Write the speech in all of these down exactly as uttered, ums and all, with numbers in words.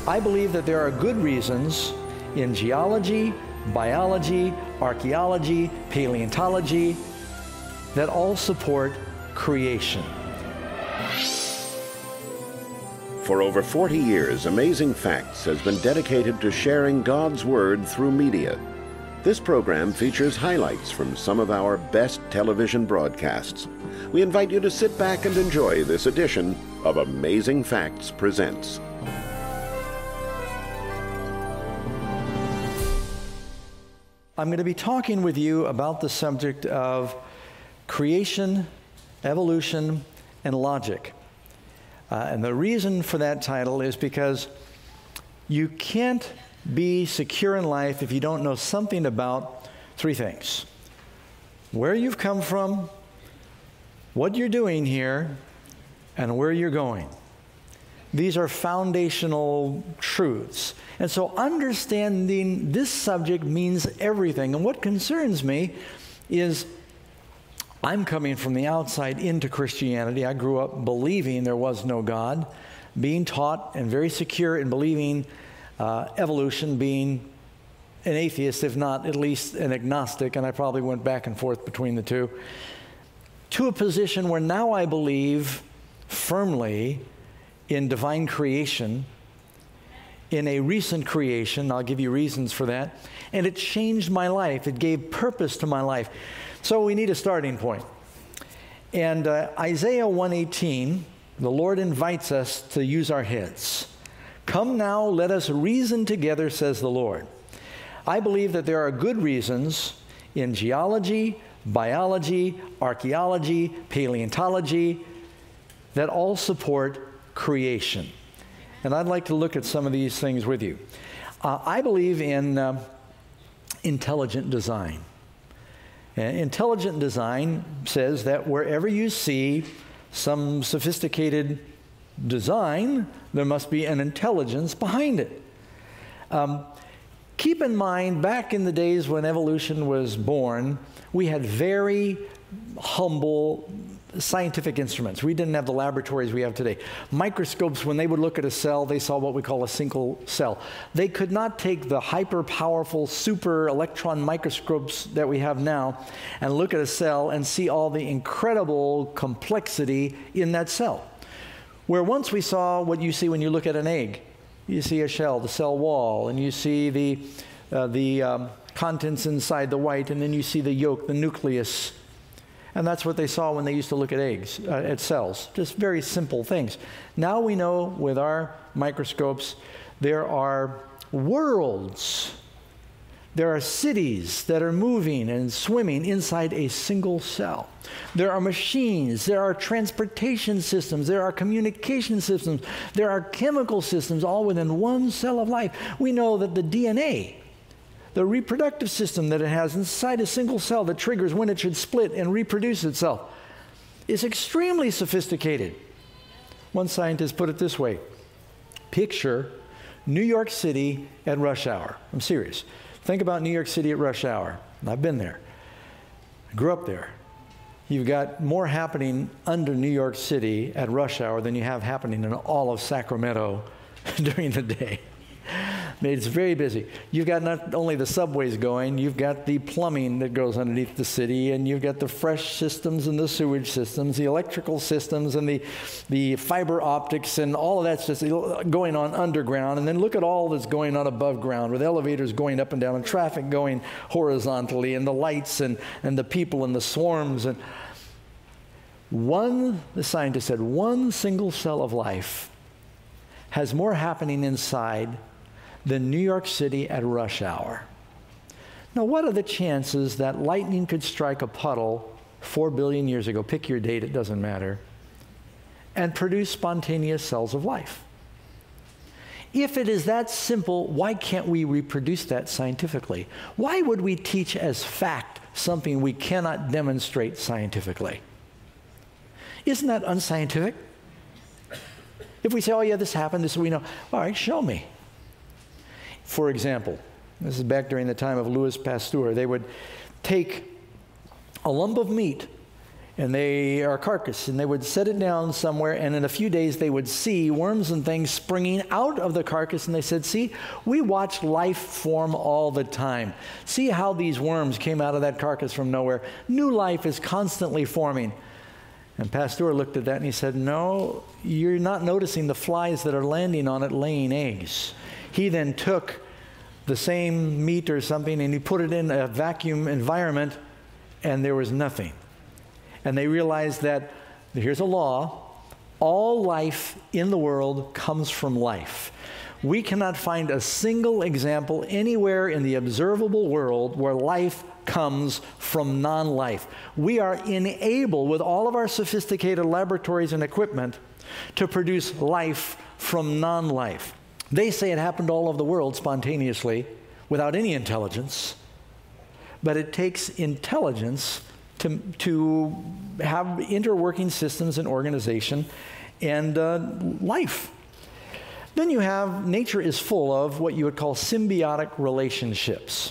I believe that there are good reasons in geology, biology, archaeology, paleontology that all support creation. For over forty years, Amazing Facts has been dedicated to sharing God's Word through media. This program features highlights from some of our best television broadcasts. We invite you to sit back and enjoy this edition of Amazing Facts Presents. I'm going to be talking with you about the subject of creation, evolution, and logic. Uh, and the reason for that title is because you can't be secure in life if you don't know something about three things: where you've come from, what you're doing here, and where you're going. These are foundational truths. And so understanding this subject means everything. And what concerns me is I'm coming from the outside into Christianity. I grew up believing there was no God, being taught and very secure in believing uh, evolution, being an atheist, if not at least an agnostic, and I probably went back and forth between the two, to a position where now I believe firmly in divine creation, in a recent creation. I'll give you reasons for that. And it changed my life. It gave purpose to my life. So we need a starting point. And uh, Isaiah one eighteen, the Lord invites us to use our heads. Come now, let us reason together, says the Lord. I believe that there are good reasons in geology, biology, archaeology, paleontology that all support creation. And I'd like to look at some of these things with you. Uh, I believe in uh, intelligent design. Uh, intelligent design says that wherever you see some sophisticated design, there must be an intelligence behind it. Um, keep in mind, back in the days when evolution was born, we had very humble scientific instruments. We didn't have the laboratories we have today. Microscopes, when they would look at a cell, they saw what we call a single cell. They could not take the hyper-powerful super electron microscopes that we have now and look at a cell and see all the incredible complexity in that cell. Where once we saw what you see when you look at an egg. You see a shell, the cell wall, and you see the, uh, the um, contents inside the white, and then you see the yolk, the nucleus. And that's what they saw when they used to look at eggs, uh, at cells, just very simple things. Now we know with our microscopes there are worlds, there are cities that are moving and swimming inside a single cell. There are machines, there are transportation systems, there are communication systems, there are chemical systems, all within one cell of life. We know that the D N A, the reproductive system that it has inside a single cell that triggers when it should split and reproduce itself, is extremely sophisticated. One scientist put it this way: picture New York City at rush hour. I'm serious. Think about New York City at rush hour. I've been there. I grew up there. You've got more happening under New York City at rush hour than you have happening in all of Sacramento during the day. It's very busy. You've got not only the subways going, you've got the plumbing that goes underneath the city, and you've got the fresh systems and the sewage systems, the electrical systems and the, the fiber optics, and all of that's just going on underground. And then look at all that's going on above ground, with elevators going up and down and traffic going horizontally, and the lights and, and the people and the swarms. And one, the scientist said, one single cell of life has more happening inside than New York City at rush hour. Now, what are the chances that lightning could strike a puddle four billion years ago, pick your date, it doesn't matter, and produce spontaneous cells of life? If it is that simple, why can't we reproduce that scientifically? Why would we teach as fact something we cannot demonstrate scientifically? Isn't that unscientific? If we say, oh yeah, this happened, this we know, all right, show me. For example, this is back during the time of Louis Pasteur, they would take a lump of meat and they are a carcass, and they would set it down somewhere, and in a few days they would see worms and things springing out of the carcass, and they said, see, we watch life form all the time. See how these worms came out of that carcass from nowhere. New life is constantly forming. And Pasteur looked at that and he said, no, you're not noticing the flies that are landing on it laying eggs. He then took the same meat or something and he put it in a vacuum environment, and there was nothing. And they realized that, here's a law, all life in the world comes from life. We cannot find a single example anywhere in the observable world where life comes from non-life. We are enabled with all of our sophisticated laboratories and equipment to produce life from non-life. They say it happened all over the world spontaneously without any intelligence, but it takes intelligence To, to have interworking systems and organization and uh, life. Then you have, nature is full of what you would call symbiotic relationships,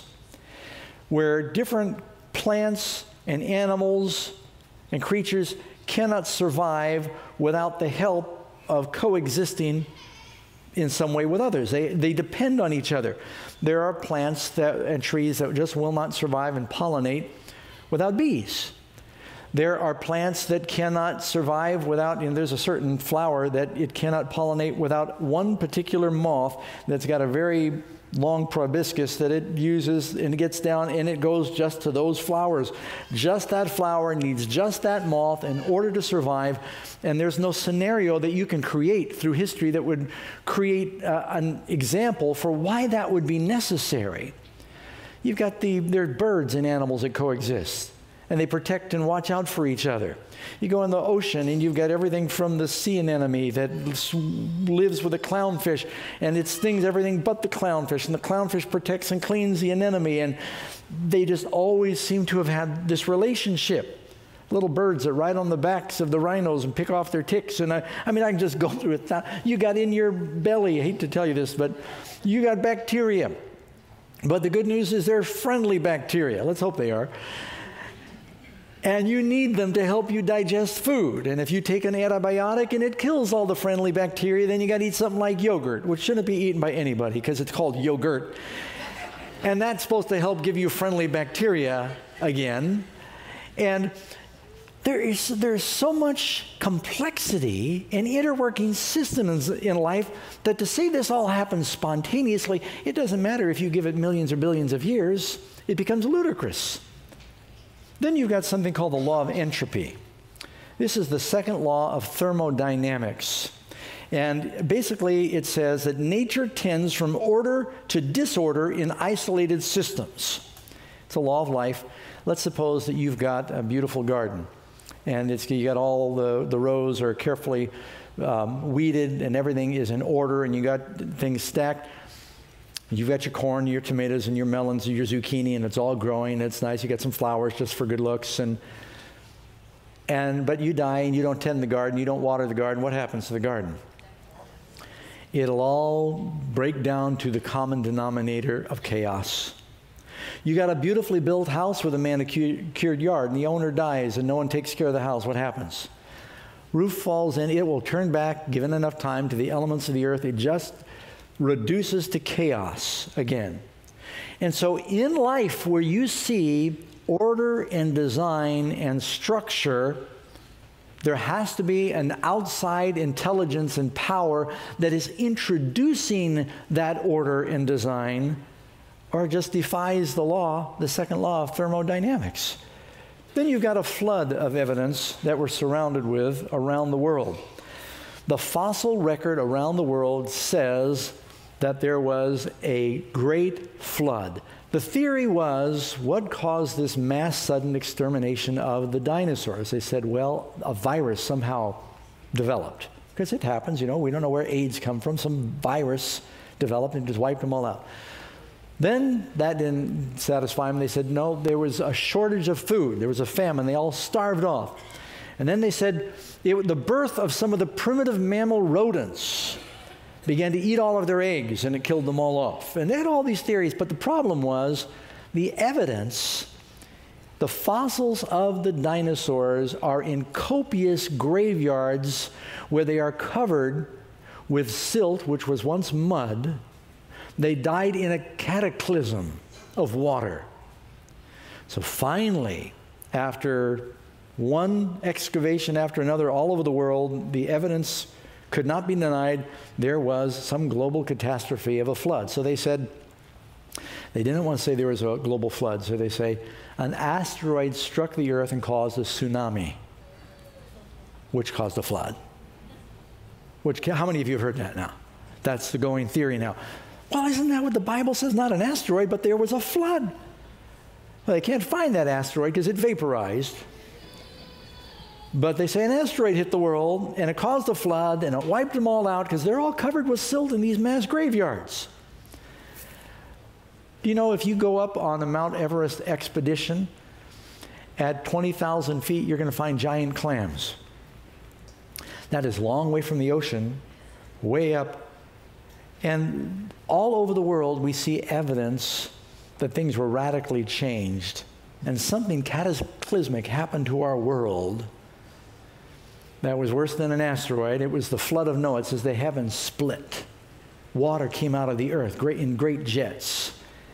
where different plants and animals and creatures cannot survive without the help of coexisting in some way with others. They, they depend on each other. There are plants that, and trees that just will not survive and pollinate without bees. There are plants that cannot survive without, you know, there's a certain flower that it cannot pollinate without one particular moth that's got a very long proboscis that it uses, and it gets down and it goes just to those flowers. Just that flower needs just that moth in order to survive, and there's no scenario that you can create through history that would create uh, an example for why that would be necessary. You've got the, there are birds and animals that coexist, and they protect and watch out for each other. You go in the ocean, and you've got everything from the sea anemone that lives with the clownfish, and it stings everything but the clownfish, and the clownfish protects and cleans the anemone, and they just always seem to have had this relationship. Little birds that ride on the backs of the rhinos and pick off their ticks, and I, I mean, I can just go through it. You got in your belly, I hate to tell you this, but you got bacteria. But the good news is they're friendly bacteria. Let's hope they are. And you need them to help you digest food. And if you take an antibiotic and it kills all the friendly bacteria, then you got to eat something like yogurt, which shouldn't be eaten by anybody because it's called yogurt. And that's supposed to help give you friendly bacteria again. And there is there's so much complexity and interworking systems in life that to say this all happens spontaneously, it doesn't matter if you give it millions or billions of years, it becomes ludicrous. Then you've got something called the law of entropy. This is the second law of thermodynamics. And basically it says that nature tends from order to disorder in isolated systems. It's a law of life. Let's suppose that you've got a beautiful garden, and it's, you got all the, the rows are carefully um, weeded, and everything is in order, and you got things stacked. You've got your corn, your tomatoes, and your melons, and your zucchini, and it's all growing. It's nice. You got some flowers just for good looks, and and but you die and you don't tend the garden, you don't water the garden. What happens to the garden? It'll all break down to the common denominator of chaos. You got a beautifully built house with a manicured yard, and the owner dies, and no one takes care of the house. What happens? Roof falls in. It will turn back, given enough time, to the elements of the earth. It just reduces to chaos again. And so in life, where you see order and design and structure, there has to be an outside intelligence and power that is introducing that order and design, or it just defies the law, the second law of thermodynamics. Then you've got a flood of evidence that we're surrounded with around the world. The fossil record around the world says that there was a great flood. The theory was, what caused this mass sudden extermination of the dinosaurs? They said, well, a virus somehow developed. Because it happens, you know, we don't know where AIDS come from. Some virus developed and just wiped them all out. Then that didn't satisfy them. They said, no, there was a shortage of food. There was a famine. They all starved off. And then they said, it, the birth of some of the primitive mammal rodents began to eat all of their eggs, and it killed them all off. And they had all these theories, but the problem was the evidence The fossils of the dinosaurs are in copious graveyards where they are covered with silt, which was once mud. They died in a cataclysm of water. So finally, after one excavation after another all over the world, the evidence could not be denied there was some global catastrophe of a flood. So they said, they didn't want to say there was a global flood, so they say, an asteroid struck the earth and caused a tsunami, which caused a flood. Which, how many of you have heard that now? That's the going theory now. Well, isn't that what the Bible says? Not an asteroid, but there was a flood. Well, they can't find that asteroid because it vaporized. But they say an asteroid hit the world, and it caused a flood, and it wiped them all out because they're all covered with silt in these mass graveyards. Do you know if you go up on a Mount Everest expedition at twenty thousand feet, you're going to find giant clams? That is a long way from the ocean, way up. And all over the world, we see evidence that things were radically changed. And something cataclysmic happened to our world that was worse than an asteroid. It was the flood of Noah. It says the heavens split. Water came out of the earth great, in great jets.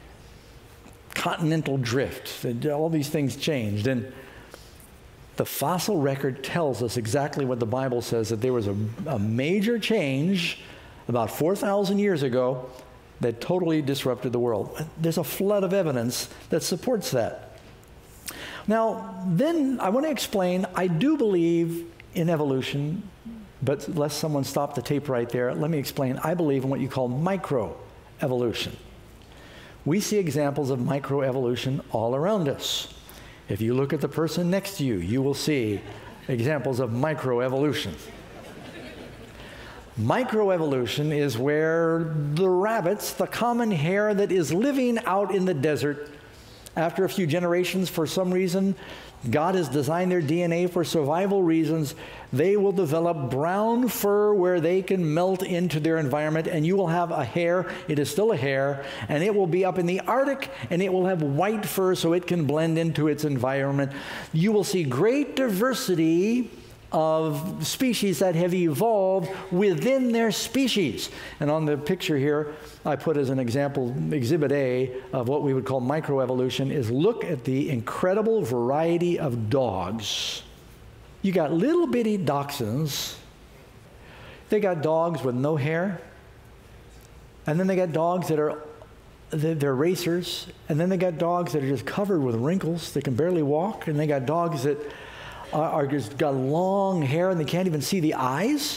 Continental drift. All these things changed. And the fossil record tells us exactly what the Bible says, that there was a, a major change about four thousand years ago that totally disrupted the world. There's a flood of evidence that supports that. Now, then I want to explain, I do believe in evolution, but lest someone stop the tape right there, let me explain. I believe in what you call microevolution. We see examples of microevolution all around us. If you look at the person next to you, you will see examples of microevolution. Microevolution is where the rabbits, the common hare that is living out in the desert, after a few generations, for some reason, God has designed their D N A for survival reasons. They will develop brown fur where they can melt into their environment, and you will have a hare. It is still a hare, and it will be up in the Arctic, and it will have white fur so it can blend into its environment. You will see great diversity of species that have evolved within their species. And on the picture here, I put as an example, Exhibit A of what we would call microevolution, is look at the incredible variety of dogs. You got little bitty dachshunds. They got dogs with no hair. And then they got dogs that are, they're racers. And then they got dogs that are just covered with wrinkles. They can barely walk. And they got dogs that are just got long hair and they can't even see the eyes.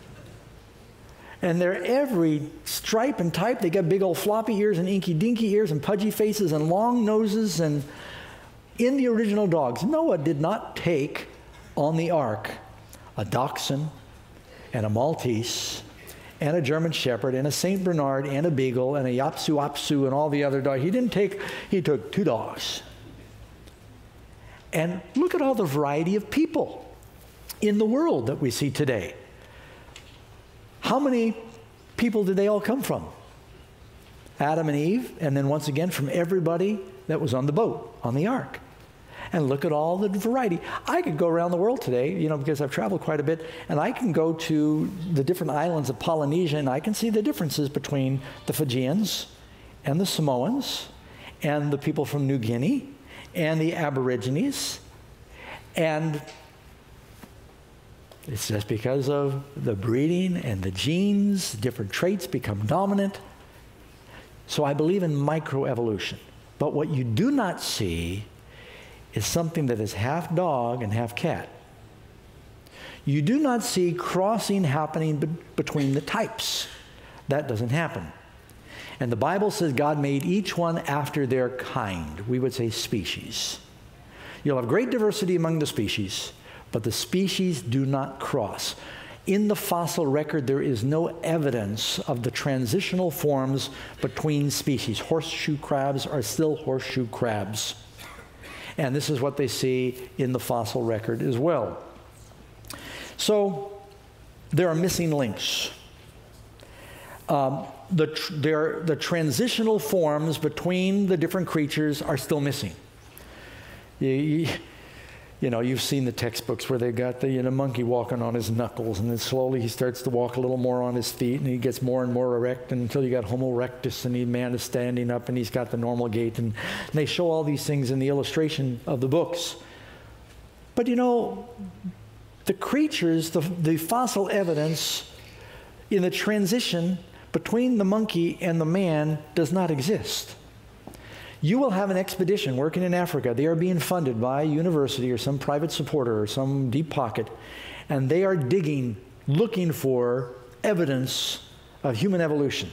And they're every stripe and type. They got big old floppy ears and inky dinky ears and pudgy faces and long noses. And in the original dogs, Noah did not take on the ark a dachshund and a Maltese and a German Shepherd and a Saint Bernard and a Beagle and a Yapsu Apsu and all the other dogs. He didn't take, he took two dogs. And look at all the variety of people in the world that we see today. How many people did they all come from? Adam and Eve, and then once again from everybody that was on the boat, on the ark. And look at all the variety. I could go around the world today, you know, because I've traveled quite a bit, and I can go to the different islands of Polynesia, and I can see the differences between the Fijians and the Samoans and the people from New Guinea and the Aborigines. And it's just because of the breeding and the genes, different traits become dominant. So I believe in microevolution. But what you do not see is something that is half dog and half cat. You do not see crossing happening be- between the types. That doesn't happen. And the Bible says God made each one after their kind. We would say species. You'll have great diversity among the species, but the species do not cross. In the fossil record, there is no evidence of the transitional forms between species. Horseshoe crabs are still horseshoe crabs. And this is what they see in the fossil record as well. So there are missing links. Um, the, tr- there, the transitional forms between the different creatures are still missing. You, you, you know, you've seen the textbooks where they got the you know, monkey walking on his knuckles, and then slowly he starts to walk a little more on his feet, and he gets more and more erect until you got Homo erectus, and the man is standing up, and he's got the normal gait. And, and they show all these things in the illustration of the books. But you know, the creatures, the, the fossil evidence in the transition between the monkey and the man does not exist. You will have an expedition working in Africa. They are being funded by a university or some private supporter or some deep pocket, and they are digging, looking for evidence of human evolution.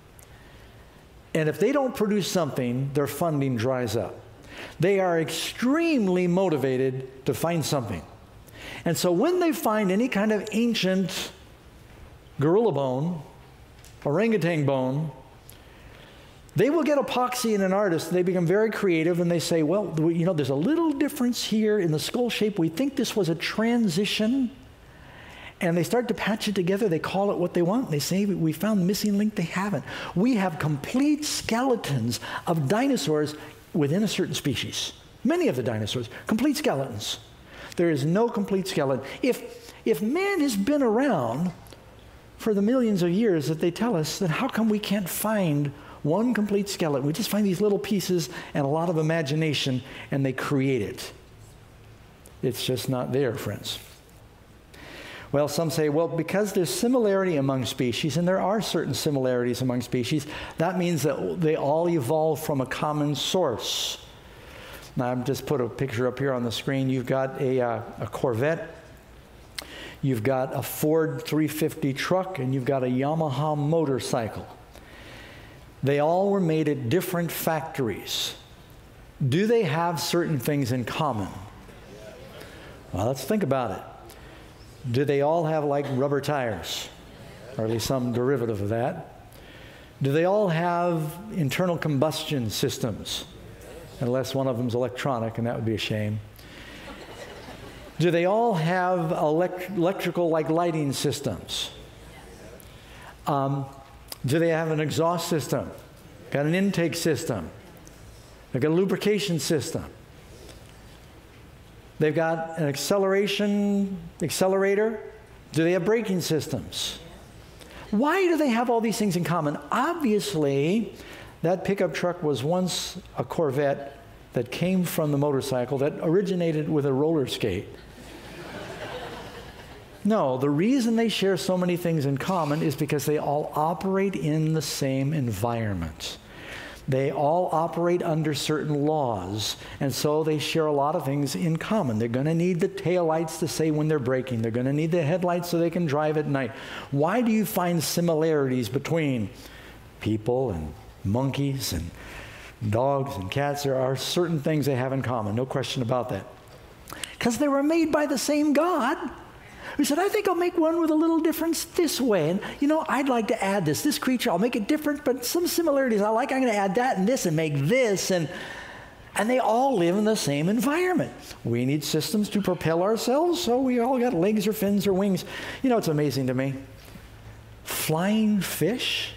And if they don't produce something, their funding dries up. They are extremely motivated to find something. And so when they find any kind of ancient gorilla bone, orangutan bone, they will get epoxy in an artist. They become very creative, and they say, well, you know, there's a little difference here in the skull shape. We think this was a transition. And they start to patch it together. They call it what they want. They say, we found the missing link. They haven't. We have complete skeletons of dinosaurs within a certain species. Many of the dinosaurs, complete skeletons. There is no complete skeleton. If, if man has been around for the millions of years that they tell us, then how come we can't find one complete skeleton? We just find these little pieces and a lot of imagination, and they create it. It's just not there, friends. Well, some say, well, because there's similarity among species, and there are certain similarities among species, that means that they all evolved from a common source. Now, I've just put a picture up here on the screen. You've got a, uh, a Corvette, you've got a Ford three fifty truck, and you've got a Yamaha motorcycle. They all were made at different factories. Do they have certain things in common? Well, let's think about it. Do they all have like rubber tires, or at least some derivative of that? Do they all have internal combustion systems? Unless one of them is electronic, and that would be a shame. Do they all have elect electrical like lighting systems? Um, Do they have an exhaust system? Got an intake system? They've got a lubrication system. They've got an acceleration accelerator. Do they have braking systems? Why do they have all these things in common? Obviously, that pickup truck was once a Corvette that came from the motorcycle that originated with a roller skate. No, the reason they share so many things in common is because they all operate in the same environment. They all operate under certain laws, and so they share a lot of things in common. They're going to need the taillights to say when they're braking. They're going to need the headlights so they can drive at night. Why do you find similarities between people and monkeys and dogs and cats? There are certain things they have in common, no question about that. Because they were made by the same God. We said, I think I'll make one with a little difference this way. And, you know, I'd like to add this. This creature, I'll make it different, but some similarities I like. I'm going to add that and this and make this. And, and they all live in the same environment. We need systems to propel ourselves, so we all got legs or fins or wings. You know, it's amazing to me. Flying fish.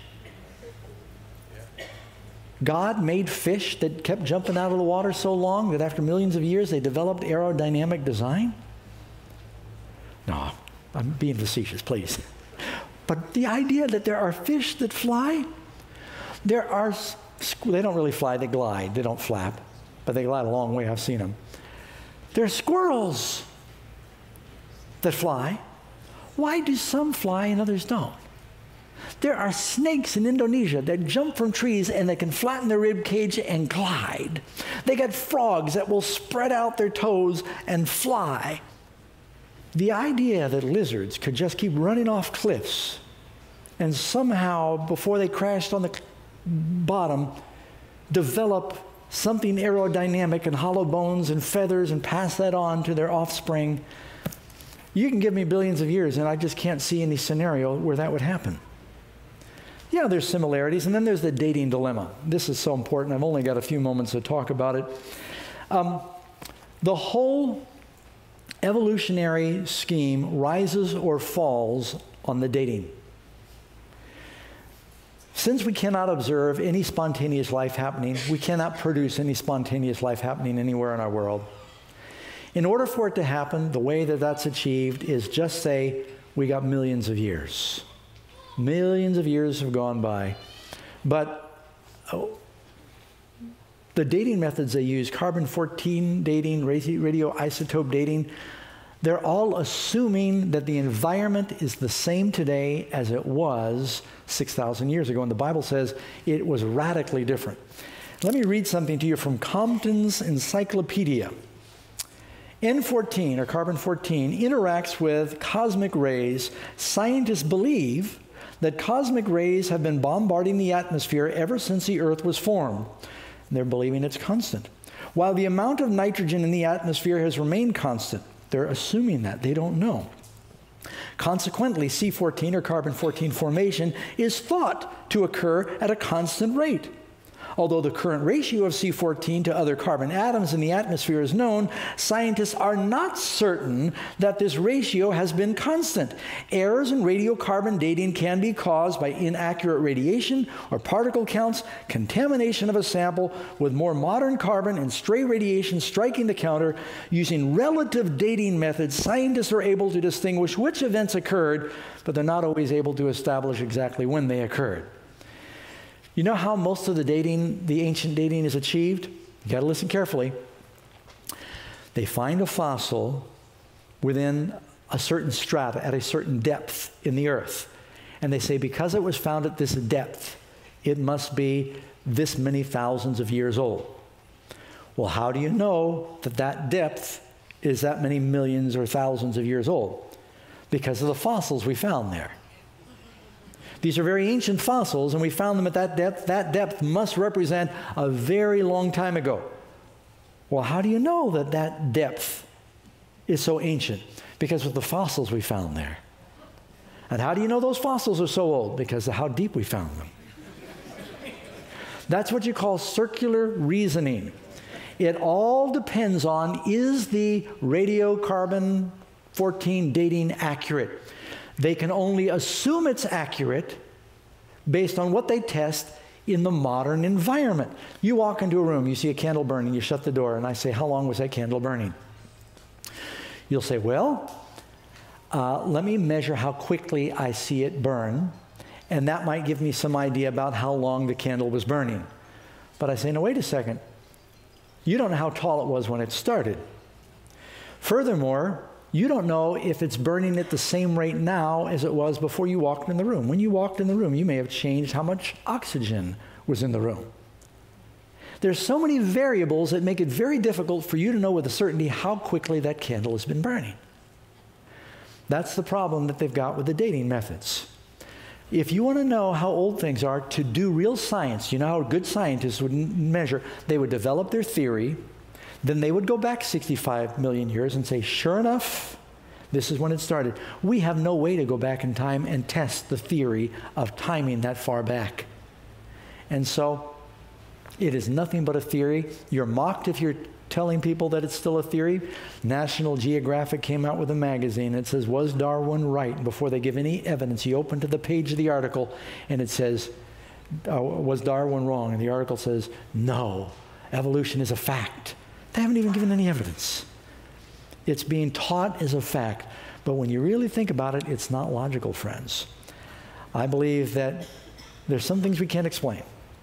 God made fish that kept jumping out of the water so long that after millions of years they developed aerodynamic design. No, I'm being facetious, please. But the idea that there are fish that fly, there are, they don't really fly, they glide, they don't flap, but they glide a long way, I've seen them. There are squirrels that fly. Why do some fly and others don't? There are snakes in Indonesia that jump from trees and they can flatten their rib cage and glide. They got frogs that will spread out their toes and fly. The idea that lizards could just keep running off cliffs and somehow, before they crashed on the bottom, develop something aerodynamic and hollow bones and feathers and pass that on to their offspring. You can give me billions of years and I just can't see any scenario where that would happen. Yeah, there's similarities, and then there's the dating dilemma. This is so important. I've only got a few moments to talk about it. Um, the whole evolutionary scheme rises or falls on the dating. Since we cannot observe any spontaneous life happening, we cannot produce any spontaneous life happening anywhere in our world. In order for it to happen, the way that that's achieved is just say we got millions of years. Millions of years have gone by. But oh, the dating methods they use, carbon fourteen dating, radioisotope dating, they're all assuming that the environment is the same today as it was six thousand years ago. And the Bible says it was radically different. Let me read something to you from Compton's Encyclopedia. N fourteen, or carbon fourteen, interacts with cosmic rays. Scientists believe that cosmic rays have been bombarding the atmosphere ever since the Earth was formed. And they're believing it's constant. While the amount of nitrogen in the atmosphere has remained constant, they're assuming that. They don't know. Consequently, C fourteen, or carbon fourteen formation, is thought to occur at a constant rate. Although the current ratio of C fourteen to other carbon atoms in the atmosphere is known, scientists are not certain that this ratio has been constant. Errors in radiocarbon dating can be caused by inaccurate radiation or particle counts, contamination of a sample with more modern carbon, and stray radiation striking the counter. Using relative dating methods, scientists are able to distinguish which events occurred, but they're not always able to establish exactly when they occurred. You know how most of the dating, the ancient dating, is achieved? You got to listen carefully. They find a fossil within a certain strata, at a certain depth in the earth. And they say, because it was found at this depth, it must be this many thousands of years old. Well, how do you know that that depth is that many millions or thousands of years old? Because of the fossils we found there. These are very ancient fossils, and we found them at that depth. That depth must represent a very long time ago. Well, how do you know that that depth is so ancient? Because of the fossils we found there. And how do you know those fossils are so old? Because of how deep we found them. That's what you call circular reasoning. It all depends on, is the radiocarbon fourteen dating accurate? They can only assume it's accurate based on what they test in the modern environment. You walk into a room, you see a candle burning, you shut the door, and I say, how long was that candle burning? You'll say, well, uh, let me measure how quickly I see it burn, and that might give me some idea about how long the candle was burning. But I say, no, wait a second. You don't know how tall it was when it started. Furthermore, you don't know if it's burning at the same rate now as it was before you walked in the room. When you walked in the room, you may have changed how much oxygen was in the room. There's so many variables that make it very difficult for you to know with a certainty how quickly that candle has been burning. That's the problem that they've got with the dating methods. If you want to know how old things are, to do real science, you know how good scientists would measure, they would develop their theory. Then they would go back sixty-five million years and say, sure enough, this is when it started. We have no way to go back in time and test the theory of timing that far back. And so it is nothing but a theory. You're mocked if you're telling people that it's still a theory. National Geographic came out with a magazine that says, was Darwin right? Before they give any evidence, you open to the page of the article and it says, uh, was Darwin wrong? And the article says, no, evolution is a fact. They haven't even given any evidence. It's being taught as a fact. But when you really think about it, it's not logical, friends. I believe that there's some things we can't explain.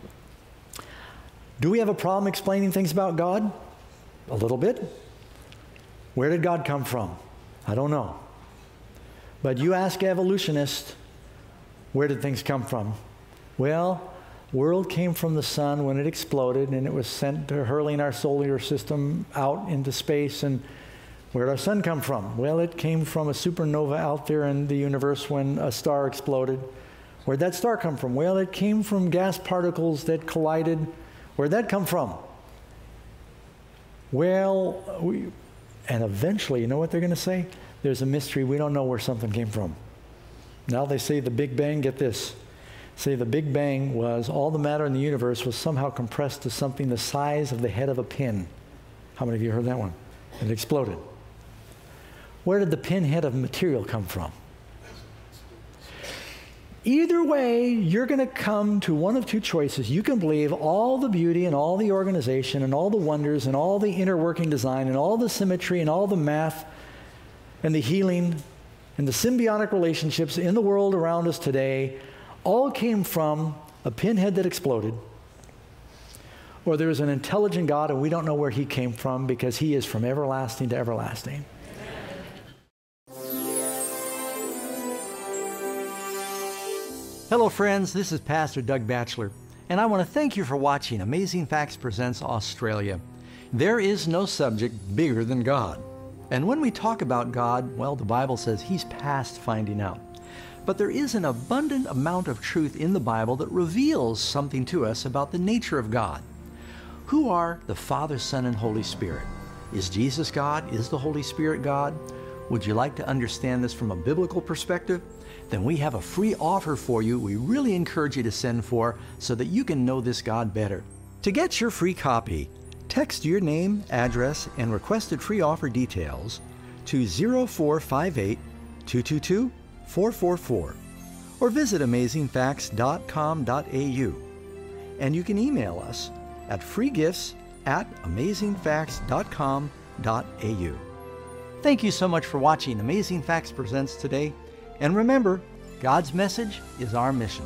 Do we have a problem explaining things about God? A little bit. Where did God come from? I don't know. But you ask evolutionists, where did things come from? Well, world came from the sun when it exploded, and it was sent to hurling our solar system out into space. And where did our sun come from? Well, it came from a supernova out there in the universe when a star exploded. Where did that star come from? Well, it came from gas particles that collided. Where did that come from? Well, we, and eventually, you know what they're going to say? There's a mystery. We don't know where something came from. Now they say the Big Bang, get this. Say the Big Bang was all the matter in the universe was somehow compressed to something the size of the head of a pin. How many of you heard that one? It exploded. Where did the pinhead of material come from? Either way, you're going to come to one of two choices. You can believe all the beauty and all the organization and all the wonders and all the inner working design and all the symmetry and all the math and the healing and the symbiotic relationships in the world around us today all came from a pinhead that exploded. Or there is an intelligent God and we don't know where he came from because he is from everlasting to everlasting. Hello friends, this is Pastor Doug Batchelor, and I want to thank you for watching Amazing Facts Presents Australia. There is no subject bigger than God. And when we talk about God, well, the Bible says he's past finding out. But there is an abundant amount of truth in the Bible that reveals something to us about the nature of God. Who are the Father, Son, and Holy Spirit? Is Jesus God? Is the Holy Spirit God? Would you like to understand this from a biblical perspective? Then we have a free offer for you we really encourage you to send for so that you can know this God better. To get your free copy, text your name, address, and requested free offer details to zero four five eight, two two two, four four four or visit amazing facts dot com dot a u. And you can email us at freegifts at amazing facts dot com dot a u. Thank you so much for watching Amazing Facts Presents today. And remember, God's message is our mission.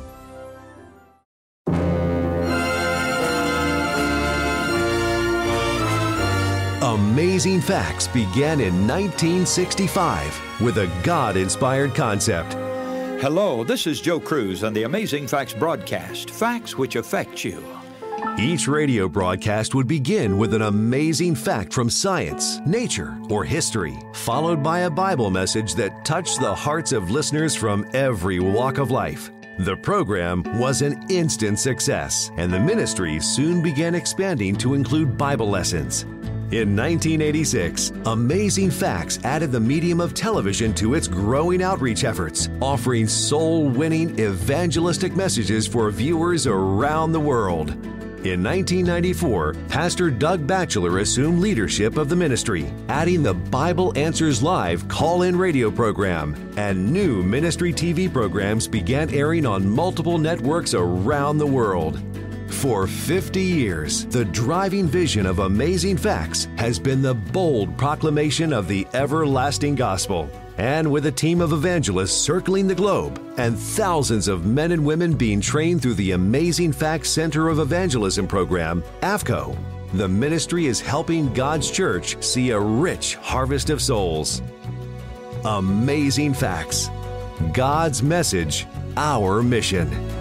Amazing Facts began in nineteen sixty-five with a God-inspired concept. Hello, this is Joe Cruz on the Amazing Facts broadcast, facts which affect you. Each radio broadcast would begin with an amazing fact from science, nature, or history, followed by a Bible message that touched the hearts of listeners from every walk of life. The program was an instant success, and the ministry soon began expanding to include Bible lessons. In nineteen eighty-six, Amazing Facts added the medium of television to its growing outreach efforts, offering soul-winning evangelistic messages for viewers around the world. In nineteen ninety-four, Pastor Doug Batchelor assumed leadership of the ministry, adding the Bible Answers Live call-in radio program, and new ministry T V programs began airing on multiple networks around the world. For fifty years, the driving vision of Amazing Facts has been the bold proclamation of the everlasting gospel. And with a team of evangelists circling the globe and thousands of men and women being trained through the Amazing Facts Center of Evangelism program, A F C O, the ministry is helping God's church see a rich harvest of souls. Amazing Facts. God's message, our mission.